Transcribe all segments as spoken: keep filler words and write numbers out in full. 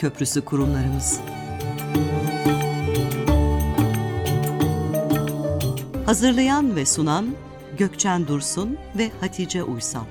köprüsü kurumlarımız. Hazırlayan ve sunan Gökçen Dursun ve Hatice Uysal.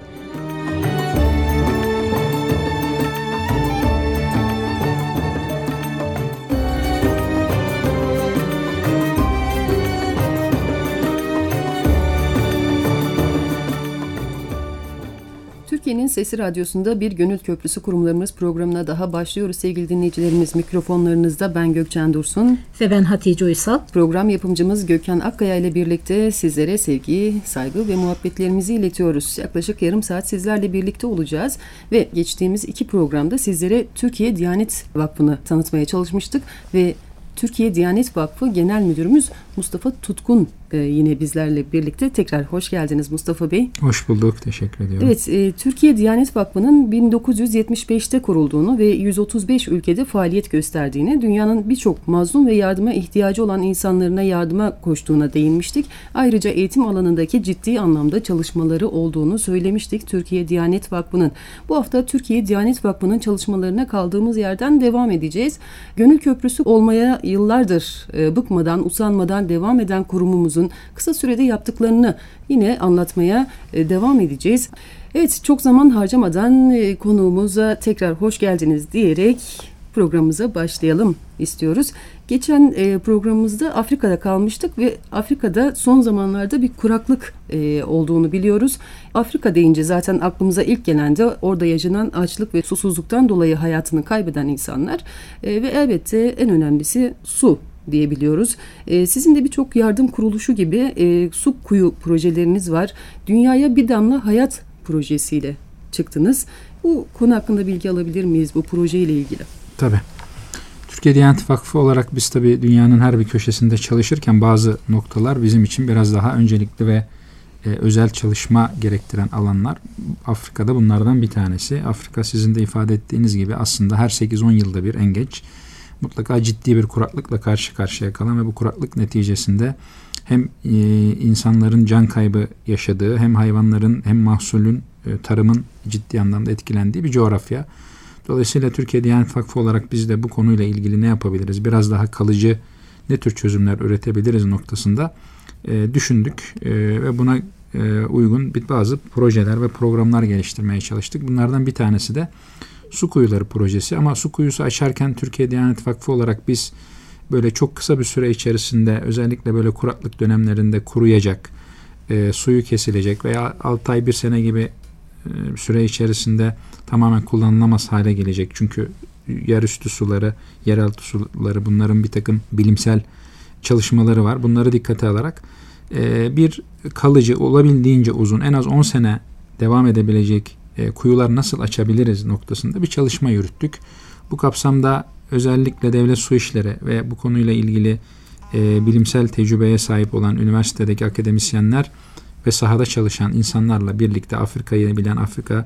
Türkiye'nin Sesi Radyosu'nda Bir Gönül Köprüsü Kurumlarımız programına daha başlıyoruz. Sevgili dinleyicilerimiz, mikrofonlarınızda ben Gökçen Dursun ve ben Hatice Uysal. Program yapımcımız Gökhan Akkaya ile birlikte sizlere sevgi, saygı ve muhabbetlerimizi iletiyoruz. Yaklaşık yarım saat sizlerle birlikte olacağız ve geçtiğimiz iki programda sizlere Türkiye Diyanet Vakfı'nı tanıtmaya çalışmıştık ve Türkiye Diyanet Vakfı Genel Müdürümüz Mustafa Tutkun e, yine bizlerle birlikte. Tekrar hoş geldiniz Mustafa Bey. Hoş bulduk, teşekkür ediyorum. Evet, e, Türkiye Diyanet Vakfı'nın bin dokuz yüz yetmiş beşte kurulduğunu ve yüz otuz beş ülkede faaliyet gösterdiğini, dünyanın birçok mazlum ve yardıma ihtiyacı olan insanlarına yardıma koştuğuna değinmiştik. Ayrıca eğitim alanındaki ciddi anlamda çalışmaları olduğunu söylemiştik Türkiye Diyanet Vakfı'nın. Bu hafta Türkiye Diyanet Vakfı'nın çalışmalarına kaldığımız yerden devam edeceğiz. Gönül Köprüsü olmaya yıllardır e, bıkmadan, usanmadan devam eden kurumumuzun kısa sürede yaptıklarını yine anlatmaya e, devam edeceğiz. Evet, çok zaman harcamadan e, konuğumuza tekrar hoş geldiniz diyerek programımıza başlayalım istiyoruz. Geçen e, programımızda Afrika'da kalmıştık ve Afrika'da son zamanlarda bir kuraklık e, olduğunu biliyoruz. Afrika deyince zaten aklımıza ilk gelen de orada yaşanan açlık ve susuzluktan dolayı hayatını kaybeden insanlar e, ve elbette en önemlisi su diyebiliyoruz. E, sizin de birçok yardım kuruluşu gibi e, su kuyu projeleriniz var. Dünyaya bir damla hayat projesiyle çıktınız. Bu konu hakkında bilgi alabilir miyiz bu projeyle ilgili? Tabii. Türkiye Diyanet Vakfı olarak biz tabii dünyanın her bir köşesinde çalışırken bazı noktalar bizim için biraz daha öncelikli ve e, özel çalışma gerektiren alanlar. Afrika'da bunlardan bir tanesi. Afrika sizin de ifade ettiğiniz gibi aslında her sekiz on yılda bir en geç mutlaka ciddi bir kuraklıkla karşı karşıya kalan ve bu kuraklık neticesinde hem e, insanların can kaybı yaşadığı, hem hayvanların hem mahsulün, e, tarımın ciddi anlamda etkilendiği bir coğrafya. Dolayısıyla Türkiye Diyanet Vakfı olarak biz de bu konuyla ilgili ne yapabiliriz, biraz daha kalıcı ne tür çözümler üretebiliriz noktasında e, düşündük e, ve buna e, uygun bir bazı projeler ve programlar geliştirmeye çalıştık. Bunlardan bir tanesi de su kuyuları projesi. Ama su kuyusu açarken Türkiye Diyanet Vakfı olarak biz böyle çok kısa bir süre içerisinde, özellikle böyle kuraklık dönemlerinde kuruyacak, e, suyu kesilecek veya altı ay bir sene gibi e, süre içerisinde tamamen kullanılamaz hale gelecek. Çünkü yerüstü suları, yeraltı suları, bunların bir takım bilimsel çalışmaları var. Bunları dikkate alarak e, bir kalıcı, olabildiğince uzun, en az on sene devam edebilecek e, kuyular nasıl açabiliriz noktasında bir çalışma yürüttük. Bu kapsamda özellikle devlet su işleri ve bu konuyla ilgili e, bilimsel tecrübeye sahip olan üniversitedeki akademisyenler ve sahada çalışan insanlarla birlikte Afrika'yı bilen, Afrika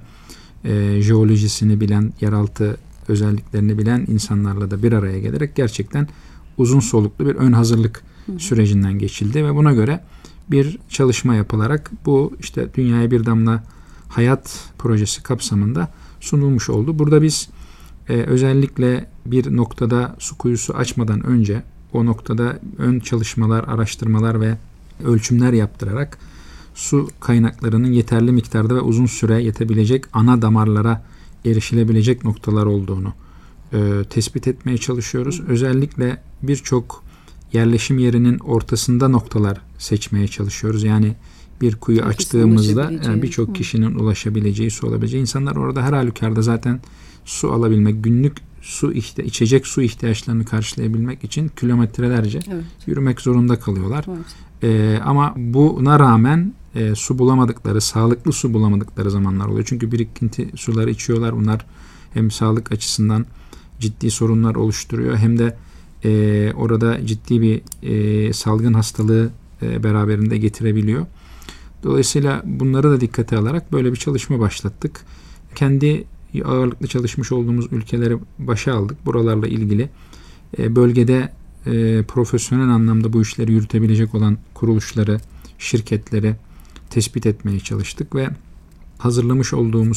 e, jeolojisini bilen, yeraltı özelliklerini bilen insanlarla da bir araya gelerek gerçekten uzun soluklu bir ön hazırlık Hı. sürecinden geçildi ve buna göre bir çalışma yapılarak bu işte Dünyaya Bir Damla Hayat projesi kapsamında sunulmuş oldu. Burada biz e, özellikle bir noktada su kuyusu açmadan önce o noktada ön çalışmalar, araştırmalar ve ölçümler yaptırarak su kaynaklarının yeterli miktarda ve uzun süre yetebilecek ana damarlara erişilebilecek noktalar olduğunu e, tespit etmeye çalışıyoruz. Özellikle birçok yerleşim yerinin ortasında noktalar seçmeye çalışıyoruz. Yani bir kuyu Herkesin açtığımızda yani birçok kişinin ulaşabileceği, su alabileceği, insanlar orada her halükarda zaten su alabilmek, günlük su ihti- içecek su ihtiyaçlarını karşılayabilmek için kilometrelerce evet. yürümek zorunda kalıyorlar. Evet. Ee, ama buna rağmen e, su bulamadıkları, sağlıklı su bulamadıkları zamanlar oluyor. Çünkü birikinti suları içiyorlar. Bunlar hem sağlık açısından ciddi sorunlar oluşturuyor hem de e, orada ciddi bir e, salgın hastalığı e, beraberinde getirebiliyor. Dolayısıyla bunları da dikkate alarak böyle bir çalışma başlattık. Kendi ağırlıklı çalışmış olduğumuz ülkeleri başa aldık. Buralarla ilgili e, bölgede e, profesyonel anlamda bu işleri yürütebilecek olan kuruluşları, şirketleri tespit etmeye çalıştık ve hazırlamış olduğumuz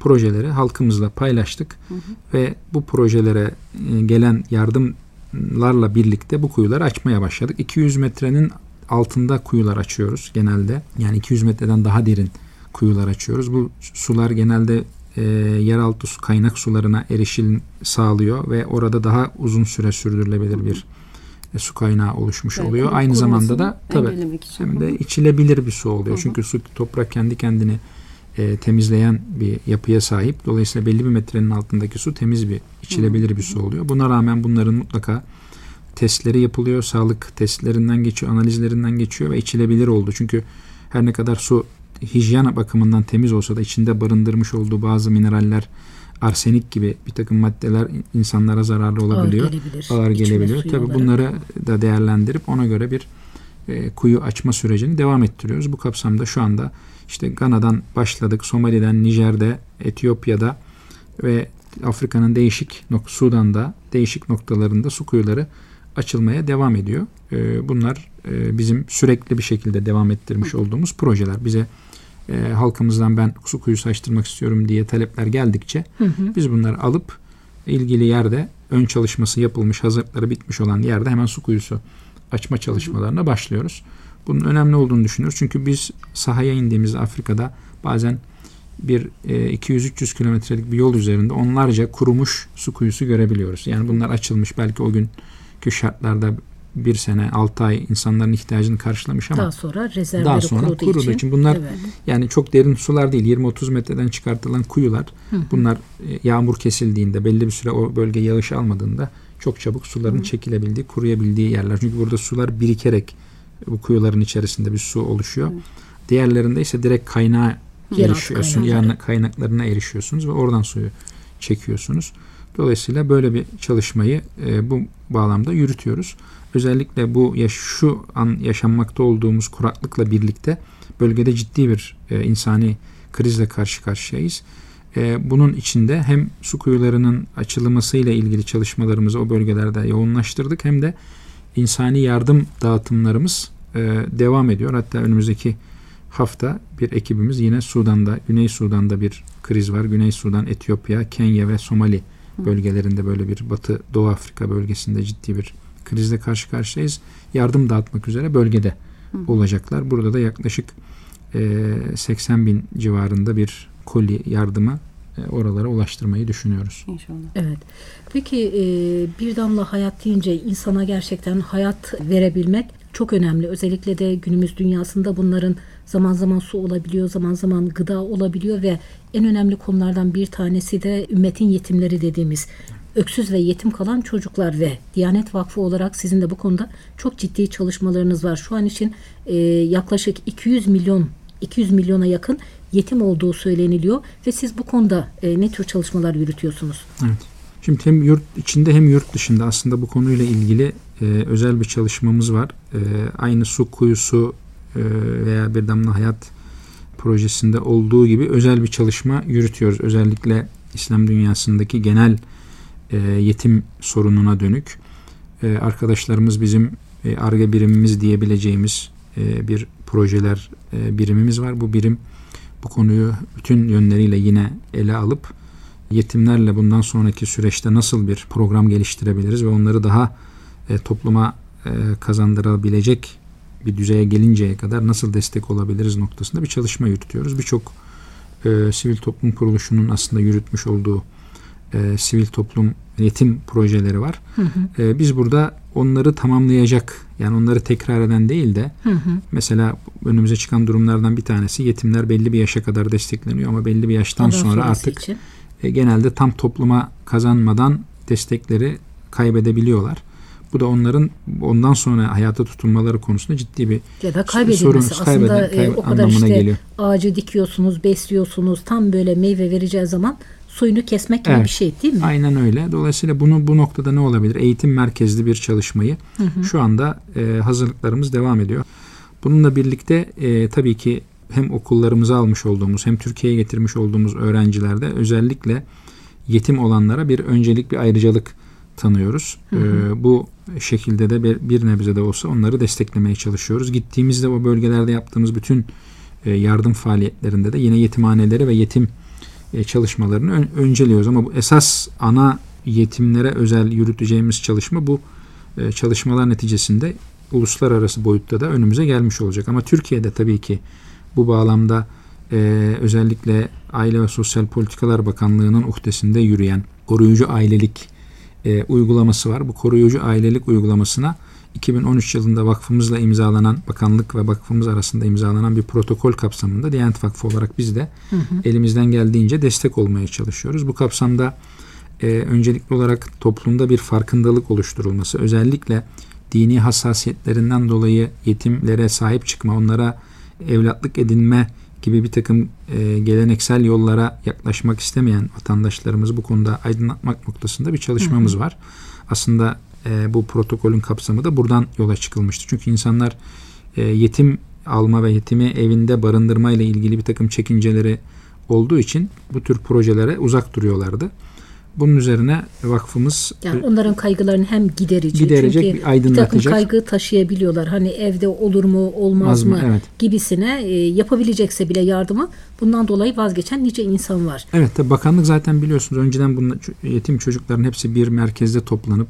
projeleri halkımızla paylaştık. Hı hı. Ve bu projelere gelen yardımlarla birlikte bu kuyuları açmaya başladık. iki yüz metrenin altında kuyular açıyoruz genelde. Yani iki yüz metreden daha derin kuyular açıyoruz. Bu sular genelde e, yeraltı su, kaynak sularına erişim sağlıyor ve orada daha uzun süre sürdürülebilir bir e, su kaynağı oluşmuş yani oluyor. Aynı zamanda da tabii hem de içilebilir bir su oluyor. Hı hı. Çünkü su, toprak kendi kendini e, temizleyen bir yapıya sahip. Dolayısıyla belli bir metrenin altındaki su temiz bir, içilebilir hı hı. bir su oluyor. Buna rağmen bunların mutlaka testleri yapılıyor. Sağlık testlerinden geçiyor, analizlerinden geçiyor ve içilebilir oldu. Çünkü her ne kadar su hijyen bakımından temiz olsa da içinde barındırmış olduğu bazı mineraller, arsenik gibi bir takım maddeler insanlara zararlı olabiliyor. Ağır gelebilir. Ağır gelebiliyor. Tabii olarak. Bunları da değerlendirip ona göre bir e, kuyu açma sürecini devam ettiriyoruz. Bu kapsamda şu anda işte Gana'dan başladık. Somali'den, Nijer'de, Etiyopya'da ve Afrika'nın değişik Sudan'da değişik noktalarında su kuyuları açılmaya devam ediyor. E, bunlar e, bizim sürekli bir şekilde devam ettirmiş olduğumuz projeler. Bize e, halkımızdan ben su kuyusu açtırmak istiyorum diye talepler geldikçe hı hı. biz bunları alıp ilgili yerde ön çalışması yapılmış, hazırlıkları bitmiş olan yerde hemen su kuyusu açma çalışmalarına hı hı. başlıyoruz. Bunun önemli olduğunu düşünüyoruz. Çünkü biz sahaya indiğimizde Afrika'da bazen bir e, iki yüz üç yüz kilometrelik bir yol üzerinde onlarca kurumuş su kuyusu görebiliyoruz. Yani bunlar açılmış belki o günkü şartlarda bir sene, altı ay insanların ihtiyacını karşılamış ama daha sonra rezervleri daha sonra kuruduğu, kuruduğu için. için bunlar evet. yani çok derin sular değil. yirmi otuz metreden çıkartılan kuyular. Hı hı. Bunlar e, yağmur kesildiğinde, belli bir süre o bölge yağış almadığında çok çabuk suların hı. çekilebildiği, kuruyabildiği yerler. Çünkü burada sular birikerek bu kuyuların içerisinde bir su oluşuyor. Hı. Diğerlerinde ise direkt kaynağa erişiyorsunuz. Yani kaynaklarına erişiyorsunuz ve oradan suyu çekiyorsunuz. Dolayısıyla böyle bir çalışmayı e, bu bağlamda yürütüyoruz. Özellikle bu yaş, şu an yaşanmakta olduğumuz kuraklıkla birlikte bölgede ciddi bir e, insani krizle karşı karşıyayız. E, bunun içinde hem su kuyularının açılmasıyla ilgili çalışmalarımızı o bölgelerde yoğunlaştırdık hem de insani yardım dağıtımlarımız e, devam ediyor. Hatta önümüzdeki hafta bir ekibimiz yine Sudan'da, Güney Sudan'da bir kriz var. Güney Sudan, Etiyopya, Kenya ve Somali bölgelerinde böyle bir Batı Doğu Afrika bölgesinde ciddi bir krizle karşı karşıyayız. Yardım dağıtmak üzere bölgede Hı. olacaklar. Burada da yaklaşık e, seksen bin civarında bir koli yardımı e, oralara ulaştırmayı düşünüyoruz. İnşallah. Evet. Peki e, bir damla hayat deyince insana gerçekten hayat verebilmek çok önemli. Özellikle de günümüz dünyasında bunların zaman zaman su olabiliyor, zaman zaman gıda olabiliyor ve en önemli konulardan bir tanesi de ümmetin yetimleri dediğimiz öksüz ve yetim kalan çocuklar ve Diyanet Vakfı olarak sizin de bu konuda çok ciddi çalışmalarınız var. Şu an için e, yaklaşık iki yüz milyon iki yüz milyona yakın yetim olduğu söyleniliyor ve siz bu konuda e, ne tür çalışmalar yürütüyorsunuz? Evet. Şimdi hem yurt içinde hem yurt dışında aslında bu konuyla ilgili e, özel bir çalışmamız var. E, aynı su kuyusu e, veya bir damla hayat projesinde olduğu gibi özel bir çalışma yürütüyoruz. Özellikle İslam dünyasındaki genel e, yetim sorununa dönük. E, arkadaşlarımız bizim e, Ar-Ge birimimiz diyebileceğimiz e, bir projeler e, birimimiz var. Bu birim bu konuyu bütün yönleriyle yine ele alıp yetimlerle bundan sonraki süreçte nasıl bir program geliştirebiliriz ve onları daha e, topluma e, kazandırabilecek bir düzeye gelinceye kadar nasıl destek olabiliriz noktasında bir çalışma yürütüyoruz. Birçok e, sivil toplum kuruluşunun aslında yürütmüş olduğu e, sivil toplum yetim projeleri var. Hı hı. E, biz burada onları tamamlayacak, yani onları tekrar eden değil de hı hı. mesela önümüze çıkan durumlardan bir tanesi yetimler belli bir yaşa kadar destekleniyor ama belli bir yaştan Ondan sonra artık için. genelde tam topluma kazanmadan destekleri kaybedebiliyorlar. Bu da onların ondan sonra hayata tutunmaları konusunda ciddi bir ya da kaybedilmesi. Sorun, aslında kaybeden, kaybeden, e, o kadar işte geliyor. Ağacı dikiyorsunuz, besliyorsunuz, tam böyle meyve vereceği zaman suyunu kesmek gibi evet, bir şey değil mi? Aynen öyle. Dolayısıyla bunu bu noktada ne olabilir? Eğitim merkezli bir çalışmayı hı hı. şu anda e, hazırlıklarımız devam ediyor. Bununla birlikte e, tabii ki hem okullarımıza almış olduğumuz hem Türkiye'ye getirmiş olduğumuz öğrencilerde özellikle yetim olanlara bir öncelik, bir ayrıcalık tanıyoruz. Hı hı. Ee, bu şekilde de bir, bir nebze de olsa onları desteklemeye çalışıyoruz. Gittiğimizde o bölgelerde yaptığımız bütün e, yardım faaliyetlerinde de yine yetimhaneleri ve yetim e, çalışmalarını ön, önceliyoruz. Ama bu esas ana yetimlere özel yürüteceğimiz çalışma bu e, çalışmalar neticesinde uluslararası boyutta da önümüze gelmiş olacak. Ama Türkiye'de tabii ki bu bağlamda e, özellikle Aile ve Sosyal Politikalar Bakanlığı'nın uhdesinde yürüyen koruyucu ailelik e, uygulaması var. Bu koruyucu ailelik uygulamasına iki bin on üç yılında vakfımızla imzalanan, bakanlık ve vakfımız arasında imzalanan bir protokol kapsamında Diyanet Vakfı olarak biz de hı hı. elimizden geldiğince destek olmaya çalışıyoruz. Bu kapsamda e, öncelikli olarak toplumda bir farkındalık oluşturulması, özellikle dini hassasiyetlerinden dolayı yetimlere sahip çıkma, onlara evlatlık edinme gibi bir takım e, geleneksel yollara yaklaşmak istemeyen vatandaşlarımızı bu konuda aydınlatmak noktasında bir çalışmamız hı hı. var. Aslında e, bu protokolün kapsamı da buradan yola çıkılmıştı. Çünkü insanlar e, yetim alma ve yetimi evinde barındırma ile ilgili bir takım çekinceleri olduğu için bu tür projelere uzak duruyorlardı. Bunun üzerine vakfımız yani onların kaygılarını hem giderici, giderecek, çünkü bir aydınlatacak. Bir takım kaygı taşıyabiliyorlar. Hani evde olur mu, olmaz Az mı, evet. gibisine e, yapabilecekse bile yardımı bundan dolayı vazgeçen nice insan var. Evet, tabii bakanlık zaten biliyorsunuz önceden bunlar, yetim çocukların hepsi bir merkezde toplanıp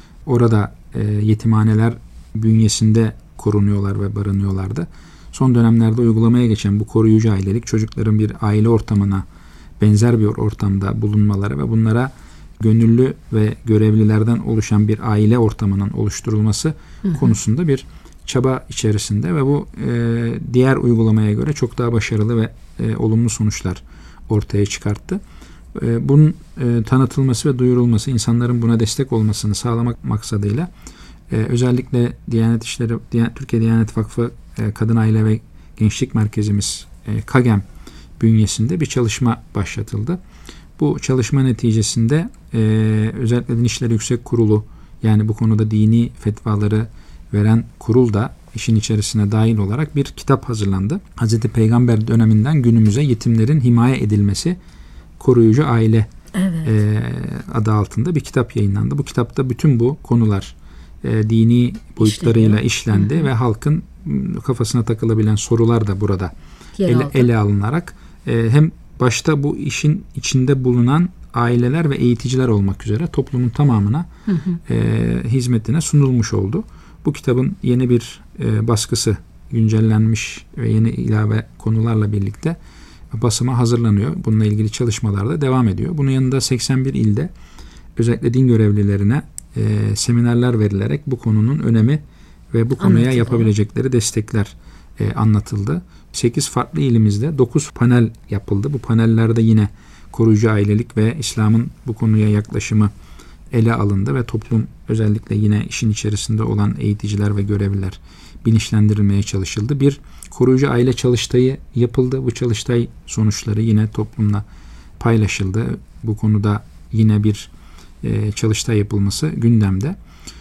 orada e, yetimhaneler bünyesinde korunuyorlar ve barınıyorlardı. Son dönemlerde uygulamaya geçen bu koruyucu ailelik, çocukların bir aile ortamına benzer bir ortamda bulunmaları ve bunlara gönüllü ve görevlilerden oluşan bir aile ortamının oluşturulması hı hı. konusunda bir çaba içerisinde ve bu e, diğer uygulamaya göre çok daha başarılı ve e, olumlu sonuçlar ortaya çıkarttı. E, bunun e, tanıtılması ve duyurulması, insanların buna destek olmasını sağlamak maksadıyla e, özellikle Diyanet İşleri, Diyanet, Türkiye Diyanet Vakfı e, Kadın Aile ve Gençlik Merkezimiz e, KAGEM bünyesinde bir çalışma başlatıldı. Bu çalışma neticesinde e, özellikle Din İşleri Yüksek Kurulu, yani bu konuda dini fetvaları veren kurul da işin içerisine dahil olarak bir kitap hazırlandı. Hazreti Peygamber döneminden günümüze yetimlerin himaye edilmesi, koruyucu aile evet. e, adı altında bir kitap yayınlandı. Bu kitapta bütün bu konular e, dini boyutlarıyla işlendi hı hı. ve halkın kafasına takılabilen sorular da burada ele, ele alınarak e, hem başta bu işin içinde bulunan aileler ve eğiticiler olmak üzere toplumun tamamına hı hı. E, hizmetine sunulmuş oldu. Bu kitabın yeni bir e, baskısı güncellenmiş ve yeni ilave konularla birlikte basıma hazırlanıyor. Bununla ilgili çalışmalar da devam ediyor. Bunun yanında seksen bir ilde özellikle din görevlilerine e, seminerler verilerek bu konunun önemi ve bu konuya Anlatıldı. yapabilecekleri destekler e, anlatıldı. sekiz farklı ilimizde dokuz panel yapıldı. Bu panellerde yine koruyucu ailelik ve İslam'ın bu konuya yaklaşımı ele alındı ve toplum, özellikle yine işin içerisinde olan eğiticiler ve görevliler bilinçlendirilmeye çalışıldı. Bir koruyucu aile çalıştayı yapıldı. Bu çalıştay sonuçları yine toplumla paylaşıldı. Bu konuda yine bir e, çalıştay yapılması gündemde.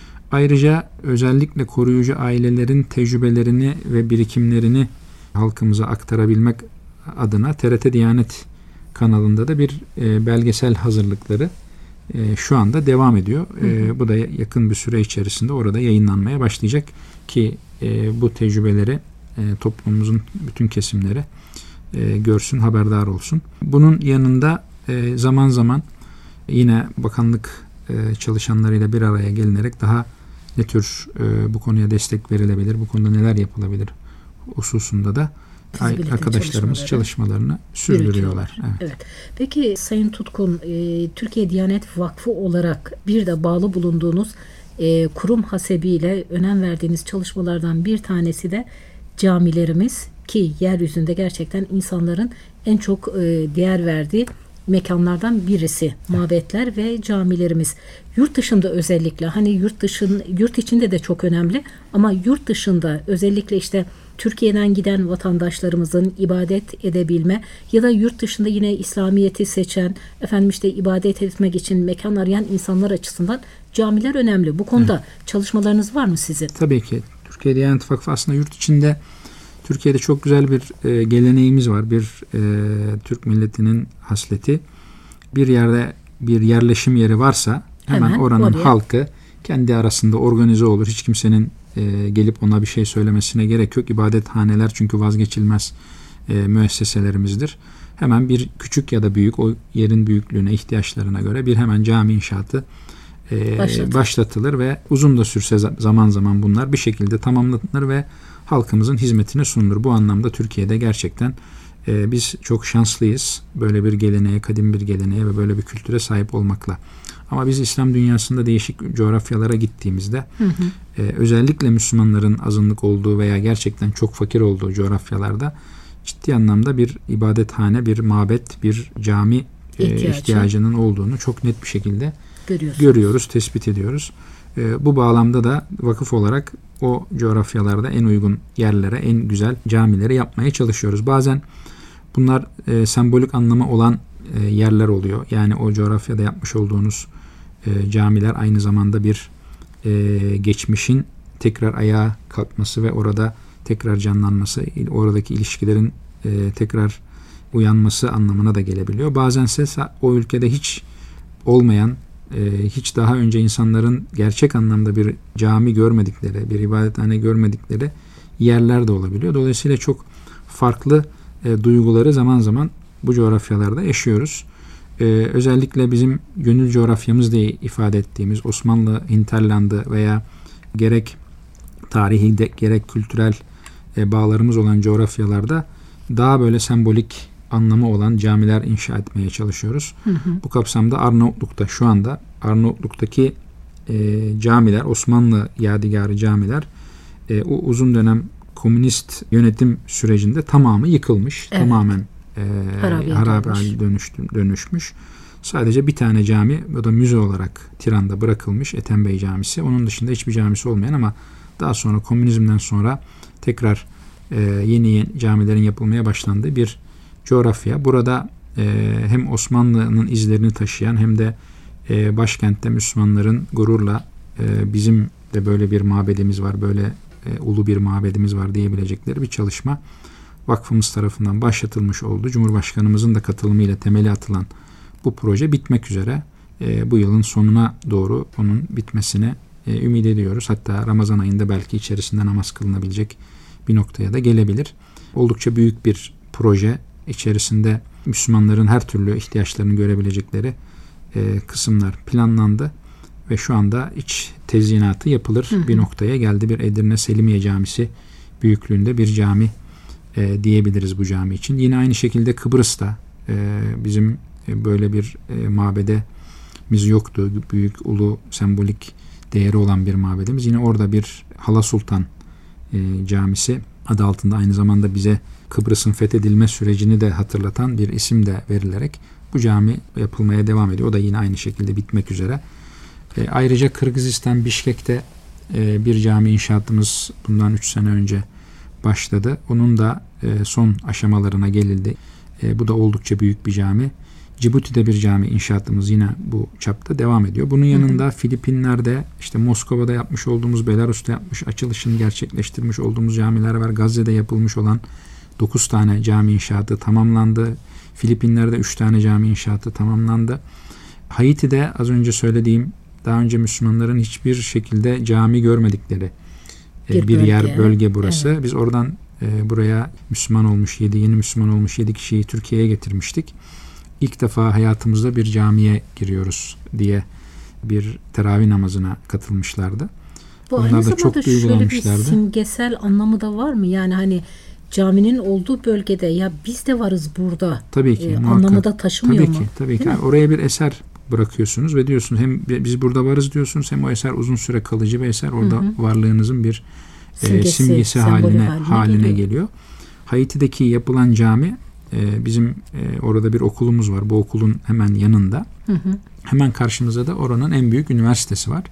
Ayrıca özellikle koruyucu ailelerin tecrübelerini ve birikimlerini halkımıza aktarabilmek adına T R T Diyanet kanalında da bir e, belgesel hazırlıkları e, şu anda devam ediyor. E, bu da yakın bir süre içerisinde orada yayınlanmaya başlayacak ki e, bu tecrübeleri e, toplumumuzun bütün kesimleri e, görsün, haberdar olsun. Bunun yanında e, zaman zaman yine bakanlık e, çalışanlarıyla bir araya gelinerek daha ne tür e, bu konuya destek verilebilir, bu konuda neler yapılabilir hususunda da arkadaşlarımız çalışmalarını sürdürüyorlar. Evet. Evet. Peki Sayın Tutkun, e, Türkiye Diyanet Vakfı olarak bir de bağlı bulunduğunuz e, kurum hasebiyle önem verdiğiniz çalışmalardan bir tanesi de camilerimiz, ki yeryüzünde gerçekten insanların en çok e, değer verdiği mekanlardan birisi mabetler ve camilerimiz. Yurt dışında özellikle, hani yurt dışın yurt içinde de çok önemli ama yurt dışında özellikle işte Türkiye'den giden vatandaşlarımızın ibadet edebilme ya da yurt dışında yine İslamiyet'i seçen, efendim işte ibadet etmek için mekan arayan insanlar açısından camiler önemli. Bu konuda evet. çalışmalarınız var mı sizin? Tabii ki. Türkiye Diyanet Vakfı aslında yurt içinde, Türkiye'de çok güzel bir e, geleneğimiz var. Bir e, Türk milletinin hasleti. Bir yerde bir yerleşim yeri varsa hemen, hemen oranın oraya. halkı kendi arasında organize olur. Hiç kimsenin e, gelip ona bir şey söylemesine gerek yok. İbadethaneler çünkü vazgeçilmez e, müesseselerimizdir. hemen bir küçük ya da büyük, o yerin büyüklüğüne, ihtiyaçlarına göre bir hemen cami inşaatı e, başlatılır ve uzun da sürse zaman zaman bunlar bir şekilde tamamlanır ve halkımızın hizmetine sunulur. Bu anlamda Türkiye'de gerçekten e, biz çok şanslıyız böyle bir geleneğe, kadim bir geleneğe ve böyle bir kültüre sahip olmakla. Ama biz İslam dünyasında değişik coğrafyalara gittiğimizde hı hı. E, özellikle Müslümanların azınlık olduğu veya gerçekten çok fakir olduğu coğrafyalarda ciddi anlamda bir ibadethane, bir mabet, bir cami e, ihtiyacının olduğunu çok net bir şekilde görüyoruz, tespit ediyoruz. E, bu bağlamda da vakıf olarak o coğrafyalarda en uygun yerlere, en güzel camileri yapmaya çalışıyoruz. Bazen bunlar e, sembolik anlamı olan e, yerler oluyor. Yani o coğrafyada yapmış olduğunuz e, camiler aynı zamanda bir e, geçmişin tekrar ayağa kalkması ve orada tekrar canlanması, oradaki ilişkilerin e, tekrar uyanması anlamına da gelebiliyor. Bazense o ülkede hiç olmayan, e, hiç daha önce insanların gerçek anlamda bir cami görmedikleri, bir ibadethane görmedikleri yerler de olabiliyor. Dolayısıyla çok farklı e, duyguları zaman zaman bu coğrafyalarda yaşıyoruz. E, özellikle bizim gönül coğrafyamız diye ifade ettiğimiz Osmanlı hinterlandı veya gerek tarihi de, gerek kültürel e, bağlarımız olan coğrafyalarda daha böyle sembolik anlamı olan camiler inşa etmeye çalışıyoruz. Hı hı. Bu kapsamda Arnavutluk'ta şu anda Arnavutluk'taki e, camiler, Osmanlı yadigarı camiler e, o uzun dönem komünist yönetim sürecinde tamamı yıkılmış. Evet. Tamamen e, harabe dönüşmüş. Sadece bir tane cami, o da müze olarak Tiran'da bırakılmış, Ethem Bey Camisi. Onun dışında hiçbir camisi olmayan ama daha sonra komünizmden sonra tekrar e, yeni yeni camilerin yapılmaya başlandığı bir coğrafya. Burada e, hem Osmanlı'nın izlerini taşıyan hem de e, başkentte Müslümanların gururla e, bizim de böyle bir mabedimiz var, böyle e, ulu bir mabedimiz var diyebilecekleri bir çalışma vakfımız tarafından başlatılmış oldu. Cumhurbaşkanımızın da katılımıyla temeli atılan bu proje bitmek üzere. E, bu yılın sonuna doğru onun bitmesine e, ümit ediyoruz. Hatta Ramazan ayında belki içerisinde namaz kılınabilecek bir noktaya da gelebilir. Oldukça büyük bir proje. İçerisinde Müslümanların her türlü ihtiyaçlarını görebilecekleri e, kısımlar planlandı ve şu anda iç tezyinatı yapılır hı hı. bir noktaya geldi. Bir Edirne Selimiye Camisi büyüklüğünde bir cami e, diyebiliriz bu cami için. Yine aynı şekilde Kıbrıs'ta e, bizim e, böyle bir e, mabedimiz yoktu. Büyük, ulu, sembolik değeri olan bir mabedimiz. Yine orada bir Hala Sultan e, Camisi adı altında aynı zamanda bize Kıbrıs'ın fethedilme sürecini de hatırlatan bir isim de verilerek bu cami yapılmaya devam ediyor. O da yine aynı şekilde bitmek üzere. E, ayrıca Kırgızistan Bişkek'te e, bir cami inşaatımız bundan üç sene önce başladı. Onun da e, son aşamalarına gelildi. E, bu da oldukça büyük bir cami. Cibuti'de bir cami inşaatımız yine bu çapta devam ediyor. Bunun yanında hı hı. Filipinler'de, işte Moskova'da yapmış olduğumuz, Belarus'ta yapmış, açılışını gerçekleştirmiş olduğumuz camiler var. Gazze'de yapılmış olan dokuz tane cami inşaatı tamamlandı. Filipinler'de üç tane cami inşaatı tamamlandı. Haiti'de az önce söylediğim, daha önce Müslümanların hiçbir şekilde cami görmedikleri bir, bir yer, bölge, bölge burası. Evet. Biz oradan e, buraya Müslüman olmuş yedi, yeni Müslüman olmuş yedi kişiyi Türkiye'ye getirmiştik. İlk defa hayatımızda bir camiye giriyoruz diye bir teravih namazına katılmışlardı. Bu Onlar aynı da zamanda çok şöyle bir simgesel anlamı da var mı? Yani hani caminin olduğu bölgede ya biz de varız burada. Tabii ki. E, anlamı da taşımıyor tabii mu? Ki, tabii ki. Oraya bir eser bırakıyorsunuz ve diyorsunuz hem biz burada varız diyorsunuz hem o eser uzun süre kalıcı bir eser. Orada hı hı. varlığınızın bir simgesi, e, simgesi haline, haline, haline geliyor. geliyor. Haiti'deki yapılan cami e, bizim e, orada bir okulumuz var. Bu okulun hemen yanında. Hı hı. Hemen karşımızda da oranın en büyük üniversitesi var.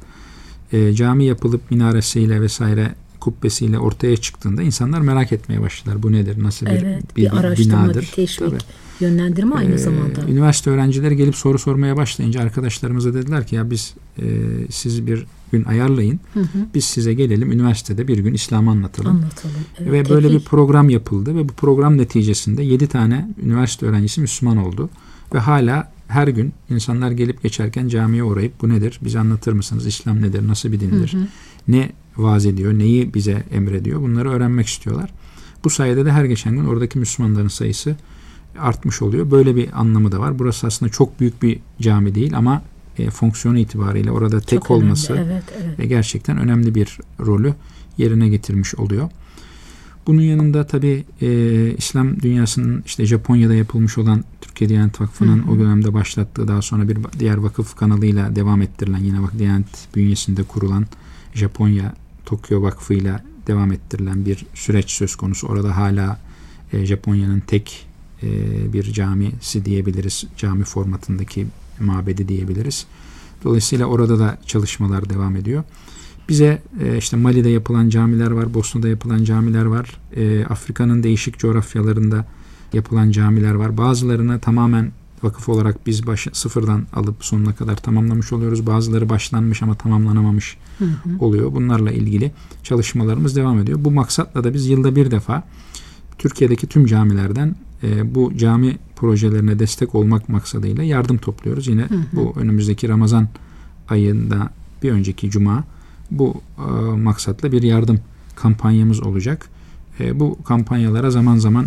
E, cami yapılıp minaresiyle vesaire kubbesiyle ortaya çıktığında insanlar merak etmeye başladılar. Bu nedir? Nasıl bir, evet, bir, bir araştırma, binadır? Bir teşvik, tabii. Yönlendirme aynı ee, zamanda. Üniversite öğrencileri gelip soru sormaya başlayınca arkadaşlarımıza dediler ki ya biz e, siz bir gün ayarlayın. Hı hı. Biz size gelelim üniversitede bir gün İslam'ı anlatalım. Anlatalım. Evet, ve tekil. Böyle bir program yapıldı ve bu program neticesinde yedi tane üniversite öğrencisi Müslüman oldu. Ve hala her gün insanlar gelip geçerken camiye uğrayıp bu nedir? Bize anlatır mısınız? İslam nedir? Nasıl bir dindir? Hı hı. Ne vaaz ediyor? Neyi bize emrediyor? Bunları öğrenmek istiyorlar. Bu sayede de her geçen gün oradaki Müslümanların sayısı artmış oluyor. Böyle bir anlamı da var. Burası aslında çok büyük bir cami değil ama e, fonksiyonu itibariyle orada tek çok olması önemli. Evet, evet. ve gerçekten önemli bir rolü yerine getirmiş oluyor. Bunun yanında tabii e, İslam dünyasının işte Japonya'da yapılmış olan Türkiye Diyanet Vakfı'nın hı hı. o dönemde başlattığı, daha sonra bir diğer vakıf kanalıyla devam ettirilen, yine bak Diyanet bünyesinde kurulan Japonya Tokyo Vakfı'yla devam ettirilen bir süreç söz konusu. Orada hala e, Japonya'nın tek e, bir camisi diyebiliriz. Cami formatındaki mabedi diyebiliriz. Dolayısıyla orada da çalışmalar devam ediyor. Bize e, işte Mali'de yapılan camiler var, Bosna'da yapılan camiler var, e, Afrika'nın değişik coğrafyalarında yapılan camiler var. Bazılarını tamamen vakıf olarak biz baş, sıfırdan alıp sonuna kadar tamamlamış oluyoruz. Bazıları başlanmış ama tamamlanamamış hı hı. oluyor. Bunlarla ilgili çalışmalarımız devam ediyor. Bu maksatla da biz yılda bir defa Türkiye'deki tüm camilerden e, bu cami projelerine destek olmak maksadıyla yardım topluyoruz. Yine hı hı. bu önümüzdeki Ramazan ayında bir önceki Cuma bu e, maksatla bir yardım kampanyamız olacak. E, bu kampanyalara zaman zaman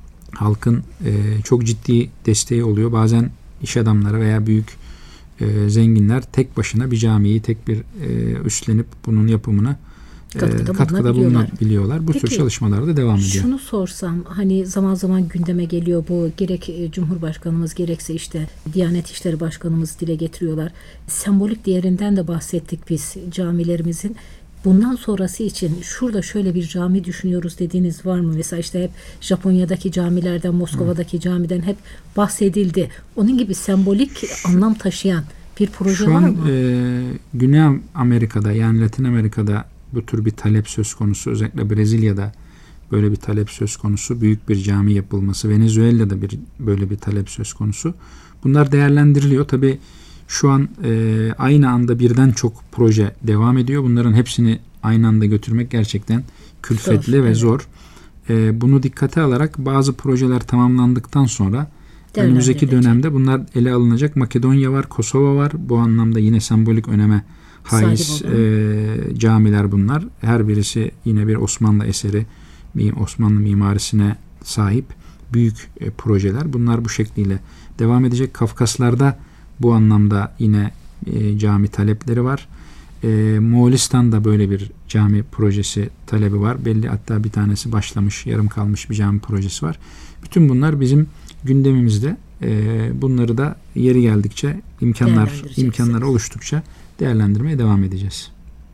halkın e, çok ciddi desteği oluyor. Bazen iş adamları veya büyük e, zenginler tek başına bir camiyi tek bir e, üstlenip bunun yapımına katkıda, katkıda bulunabiliyorlar. Bu Peki, tür çalışmalar da devam ediyor. Şunu sorsam, hani zaman zaman gündeme geliyor bu, gerek Cumhurbaşkanımız gerekse işte Diyanet İşleri Başkanımız dile getiriyorlar. Sembolik değerinden de bahsettik biz camilerimizin. Bundan sonrası için şurada şöyle bir cami düşünüyoruz dediğiniz var mı? Mesela işte hep Japonya'daki camilerden, Moskova'daki Hı. camiden hep bahsedildi. Onun gibi sembolik anlam taşıyan bir proje Şu var an, mı? E, Güney Amerika'da, yani Latin Amerika'da bu tür bir talep söz konusu. Özellikle Brezilya'da böyle bir talep söz konusu. Büyük bir cami yapılması. Venezuela'da bir böyle bir talep söz konusu. Bunlar değerlendiriliyor. Tabii şu an e, aynı anda birden çok proje devam ediyor. Bunların hepsini aynı anda götürmek gerçekten külfetli zor, ve evet. zor. E, bunu dikkate alarak bazı projeler tamamlandıktan sonra önümüzdeki dönemde bunlar ele alınacak. Makedonya var, Kosova var. Bu anlamda yine sembolik öneme haiz e, camiler bunlar. Her birisi yine bir Osmanlı eseri, bir Osmanlı mimarisine sahip büyük e, projeler. Bunlar bu şekliyle devam edecek. Kafkaslar'da bu anlamda yine e, cami talepleri var. E, Moğolistan'da böyle bir cami projesi talebi var. Belli, hatta bir tanesi başlamış, yarım kalmış bir cami projesi var. Bütün bunlar bizim gündemimizde. E, bunları da yeri geldikçe, imkanlar imkanlar oluştukça değerlendirmeye devam edeceğiz.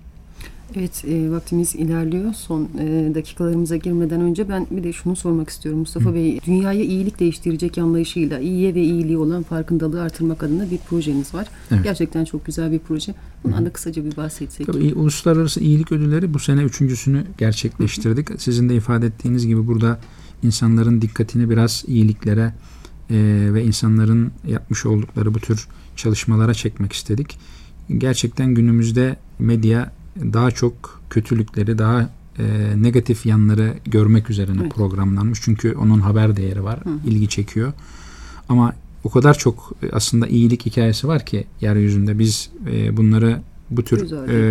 Evet, e, vaktimiz ilerliyor. Son e, dakikalarımıza girmeden önce ben bir de şunu sormak istiyorum Mustafa Hı. Bey. Dünyayı iyilik değiştirecek anlayışıyla iyiye ve iyiliği olan farkındalığı artırmak adına bir projeniz var. Evet. Gerçekten çok güzel bir proje. Bundan Hı. da kısaca bir bahsetsek. Tabii, Uluslararası İyilik Ödülleri bu sene üçüncüsünü gerçekleştirdik. Hı. Sizin de ifade ettiğiniz gibi burada insanların dikkatini biraz iyiliklere e, ve insanların yapmış oldukları bu tür çalışmalara çekmek istedik. Gerçekten günümüzde medya daha çok kötülükleri, daha e, negatif yanları görmek üzerine evet. programlanmış. Çünkü onun haber değeri var, Hı. ilgi çekiyor. Ama o kadar çok aslında iyilik hikayesi var ki yeryüzünde, biz e, bunları bu tür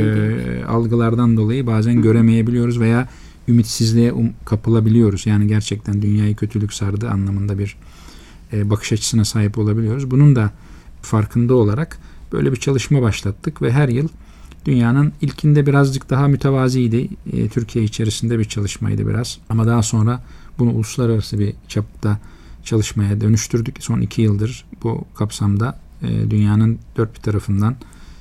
e, algılardan dolayı bazen Hı. göremeyebiliyoruz veya ümitsizliğe um, kapılabiliyoruz. Yani gerçekten dünyayı kötülük sardığı anlamında bir e, bakış açısına sahip olabiliyoruz. Bunun da farkında olarak böyle bir çalışma başlattık ve her yıl dünyanın ilkinde birazcık daha mütevaziydi. E, Türkiye içerisinde bir çalışmaydı biraz. Ama daha sonra bunu uluslararası bir çapta çalışmaya dönüştürdük. Son iki yıldır bu kapsamda e, dünyanın dört bir tarafından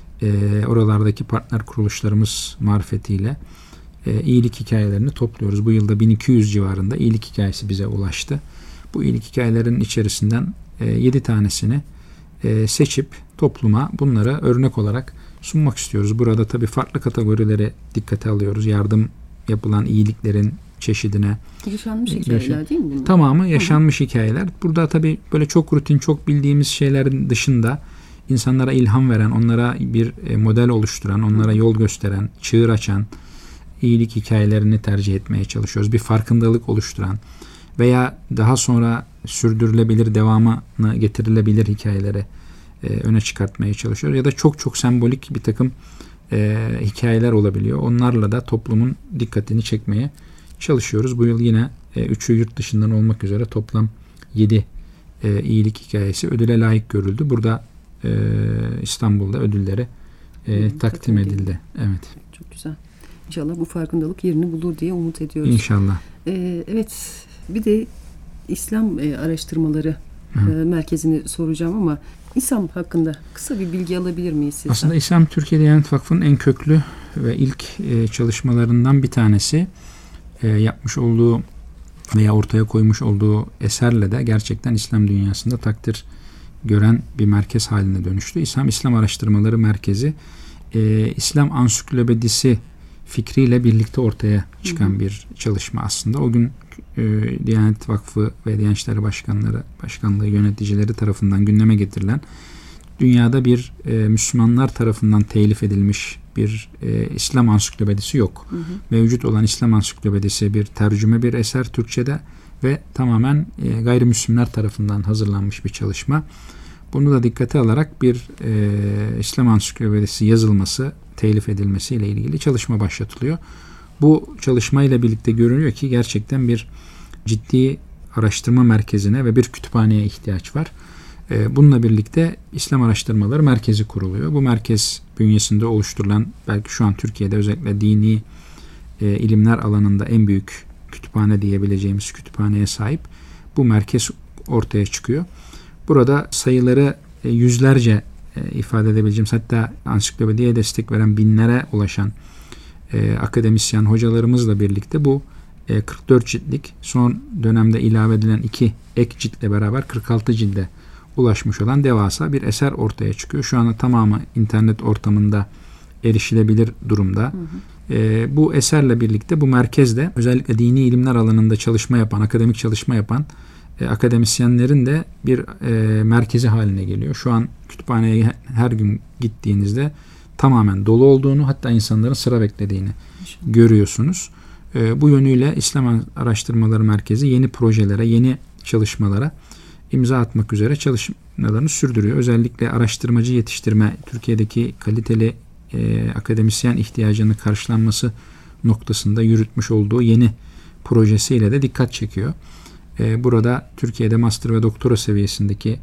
e, oralardaki partner kuruluşlarımız marifetiyle e, iyilik hikayelerini topluyoruz. Bu yılda bin iki yüz civarında iyilik hikayesi bize ulaştı. Bu iyilik hikayelerinin içerisinden e, yedi tanesini e, seçip topluma bunları örnek olarak sunmak istiyoruz. Burada tabii farklı kategorileri dikkate alıyoruz. Yardım yapılan iyiliklerin çeşidine. Yaşanmış hikayeler değil mi bunlar? Tamamı yaşanmış Hı-hı. hikayeler. Burada tabii böyle çok rutin, çok bildiğimiz şeylerin dışında insanlara ilham veren, onlara bir model oluşturan, onlara yol gösteren, çığır açan iyilik hikayelerini tercih etmeye çalışıyoruz. Bir farkındalık oluşturan veya daha sonra sürdürülebilir, devamını getirilebilir hikayeleri e, öne çıkartmaya çalışıyoruz. Ya da çok çok sembolik bir takım e, hikayeler olabiliyor. Onlarla da toplumun dikkatini çekmeye çalışıyoruz. Bu yıl yine e, üçü yurt dışından olmak üzere toplam yedi e, iyilik hikayesi ödüle layık görüldü. Burada e, İstanbul'da ödülleri e, takdim, takdim edildi. Evet. Çok güzel. İnşallah bu farkındalık yerini bulur diye umut ediyoruz. İnşallah. Ee, evet, bir de İslam e, araştırmaları e, merkezini soracağım ama İslam hakkında kısa bir bilgi alabilir miyiz sizden? Aslında İslam Türkiye Diyanet Vakfı'nın en köklü ve ilk e, çalışmalarından bir tanesi. E, yapmış olduğu veya ortaya koymuş olduğu eserle de gerçekten İslam dünyasında takdir gören bir merkez haline dönüştü. İslam İslam Araştırmaları Merkezi e, İslam Ansiklopedisi fikriyle birlikte ortaya çıkan hı hı. bir çalışma aslında. O gün e, Diyanet Vakfı ve Diyanet İşleri Başkanları, Başkanlığı yöneticileri tarafından gündeme getirilen dünyada bir e, Müslümanlar tarafından telif edilmiş bir e, İslam Ansiklopedisi yok. Hı hı. Mevcut olan İslam Ansiklopedisi bir tercüme bir eser Türkçe'de ve tamamen e, gayrimüslimler tarafından hazırlanmış bir çalışma. Bunu da dikkate alarak bir e, İslam Ansiklopedisi yazılması, telif edilmesiyle ilgili çalışma başlatılıyor. Bu çalışmayla birlikte görünüyor ki gerçekten bir ciddi araştırma merkezine ve bir kütüphaneye ihtiyaç var. E, bununla birlikte İslam Araştırmaları Merkezi kuruluyor. Bu merkez bünyesinde oluşturulan belki şu an Türkiye'de özellikle dini e, ilimler alanında en büyük kütüphane diyebileceğimiz kütüphaneye sahip bu merkez ortaya çıkıyor. Burada sayıları e, yüzlerce e, ifade edebileceğimiz hatta ansiklopediye destek veren binlere ulaşan e, akademisyen hocalarımızla birlikte bu e, kırk dört ciltlik son dönemde ilave edilen iki ek ciltle beraber kırk altı cilde ulaşmış olan devasa bir eser ortaya çıkıyor. Şu anda tamamı internet ortamında erişilebilir durumda. Hı hı. E, bu eserle birlikte bu merkezde özellikle dini ilimler alanında çalışma yapan, akademik çalışma yapan e, akademisyenlerin de bir e, merkezi haline geliyor. Şu an kütüphaneye her gün gittiğinizde tamamen dolu olduğunu, hatta insanların sıra beklediğini İnşallah. görüyorsunuz. E, bu yönüyle İslam Araştırmaları Merkezi yeni projelere, yeni çalışmalara imza atmak üzere çalışmalarını sürdürüyor. Özellikle araştırmacı yetiştirme, Türkiye'deki kaliteli e, akademisyen ihtiyacının karşılanması noktasında yürütmüş olduğu yeni projesiyle de dikkat çekiyor. E, burada Türkiye'de master ve doktora seviyesindeki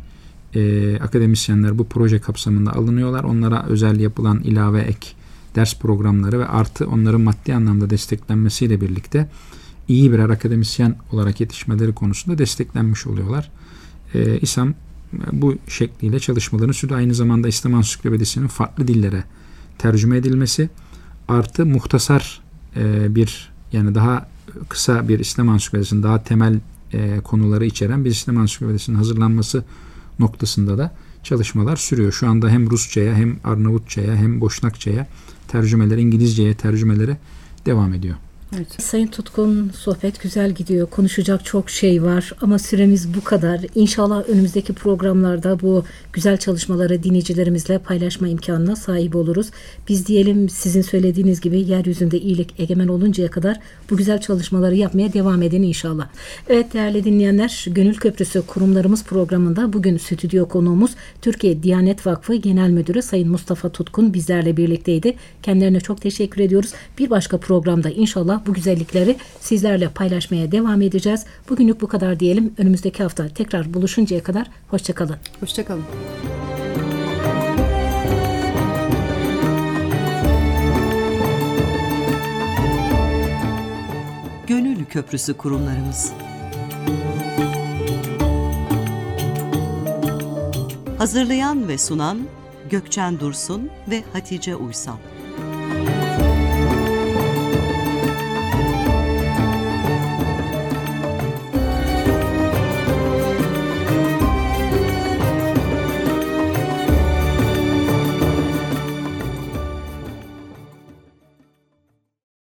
e, akademisyenler bu proje kapsamında alınıyorlar. Onlara özel yapılan ilave ek ders programları ve artı onların maddi anlamda desteklenmesiyle birlikte iyi birer akademisyen olarak yetişmeleri konusunda desteklenmiş oluyorlar. Ee, İSAM bu şekliyle çalışmalarını sürdürüyor. Aynı zamanda İslam Ansiklopedisi'nin farklı dillere tercüme edilmesi artı muhtasar e, bir yani daha kısa bir İslam Ansiklopedisi'nin daha temel e, konuları içeren bir İslam Ansiklopedisi'nin hazırlanması noktasında da çalışmalar sürüyor. Şu anda hem Rusça'ya hem Arnavutça'ya hem Boşnakça'ya tercümeleri, İngilizce'ye tercümeleri devam ediyor. Evet. Sayın Tutkun, sohbet güzel gidiyor. Konuşacak çok şey var ama süremiz bu kadar. İnşallah önümüzdeki programlarda bu güzel çalışmaları dinleyicilerimizle paylaşma imkanına sahip oluruz. Biz diyelim sizin söylediğiniz gibi yeryüzünde iyilik egemen oluncaya kadar bu güzel çalışmaları yapmaya devam edin inşallah. Evet değerli dinleyenler, Gönül Köprüsü Kurumlarımız programında bugün stüdyo konuğumuz Türkiye Diyanet Vakfı Genel Müdürü Sayın Mustafa Tutkun bizlerle birlikteydi. Kendilerine çok teşekkür ediyoruz. Bir başka programda inşallah bu güzellikleri sizlerle paylaşmaya devam edeceğiz. Bugünlük bu kadar diyelim. Önümüzdeki hafta tekrar buluşuncaya kadar hoşça kalın. Hoşça kalın. Gönül Köprüsü Kurumlarımız. Hazırlayan ve sunan Gökçen Dursun ve Hatice Uysal.